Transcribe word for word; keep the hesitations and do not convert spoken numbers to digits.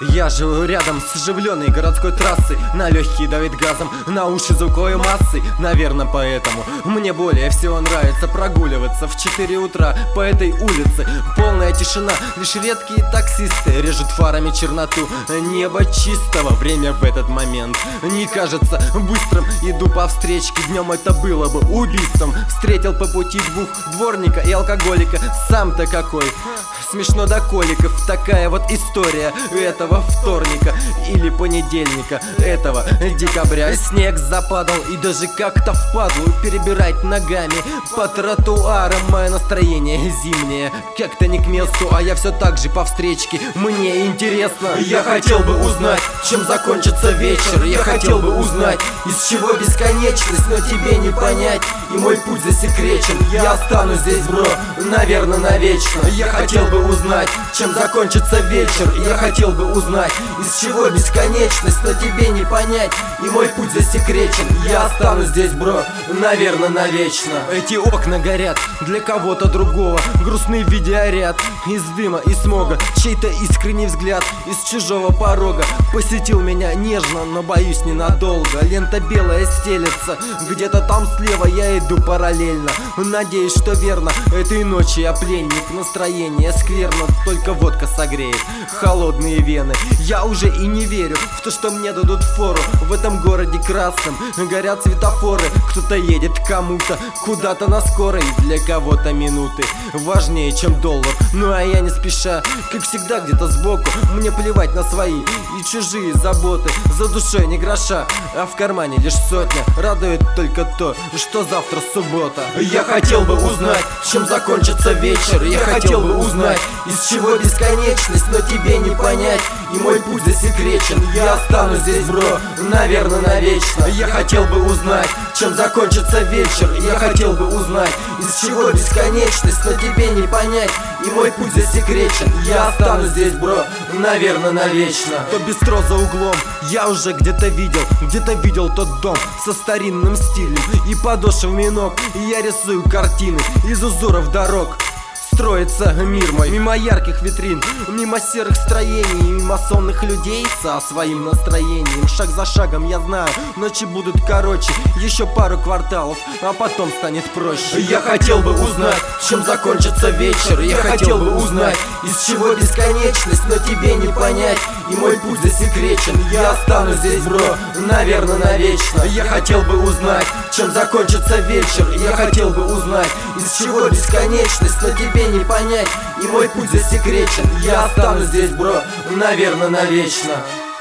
Я живу рядом с оживленной городской трассой. На легкие давит газом, на уши звуковой массой. Наверное, поэтому мне более всего нравится прогуливаться в четыре утра по этой улице. Полная тишина, лишь редкие таксисты режут фарами черноту неба чистого. Время в этот момент не кажется быстрым. Иду по встречке, днем это было бы убийством. Встретил по пути двух дворника и алкоголика. Сам-то какой смешно до коликов. Такая вот история этого вторника или понедельника, этого декабря. Снег западал и даже как-то впадлу перебирать ногами по тротуарам. Мое настроение зимнее, как-то не к месту, а я все так же по встречке. Мне интересно. Я хотел бы узнать, чем закончится вечер. Я хотел бы узнать, из чего бесконечность, но тебе не понять, и мой путь засекречен. Я останусь здесь, бро, наверное, навечно. Я хотел бы узнать, чем закончится вечер. Я хотел бы узнать, из чего бесконечность, но тебе не понять, и мой путь засекречен. Я останусь здесь, бро, наверное, навечно. Эти окна горят для кого-то другого. Грустный видеоряд из дыма и смога. Чей-то искренний взгляд из чужого порога посетил меня нежно, но боюсь ненадолго. Лента белая стелется, где-то там слева я иду параллельно. Надеюсь, что верно, этой ночи я пленник. Настроение скверно, только водка согреет холодные вены. Я уже и не верю в то, что мне дадут фору. В этом городе красном горят светофоры. Кто-то едет к кому-то куда-то на скорой. Для кого-то минуты важнее, чем доллар. Ну а я не спеша, как всегда где-то сбоку. Мне плевать на свои и чужие заботы. За душой не гроша, а в кармане лишь сотня. Радует только то, что завтра суббота. Я хотел бы узнать, чем закончится вечер. Я хотел бы узнать, из чего бесконечность, но тебе не понять, и мой путь засекречен. Я останусь здесь, бро, наверное, навечно. Я хотел бы узнать, чем закончится вечер. Я хотел бы узнать, из чего бесконечность, но тебе не понять, и мой путь засекречен. Я останусь здесь, бро, наверное, навечно. То бистро за углом я уже где-то видел. Где-то видел тот дом со старинным стилем и подошвами ног. И я рисую картины из узоров дорог. Строится мир мой мимо ярких витрин, мимо серых строений, мимо сонных людей со своим настроением. Шаг за шагом я знаю, ночи будут короче, еще пару кварталов, а потом станет проще. Я хотел бы узнать, чем закончится вечер. Я хотел бы узнать, из чего бесконечность, но тебе не понять, и мой путь засекречен. Я останусь здесь, бро, наверное, навечно. Я хотел бы узнать, чем закончится вечер. Я хотел бы узнать, из чего бесконечность, но тебе не понять, и мой путь засекречен. Я останусь здесь, бро, наверное, навечно.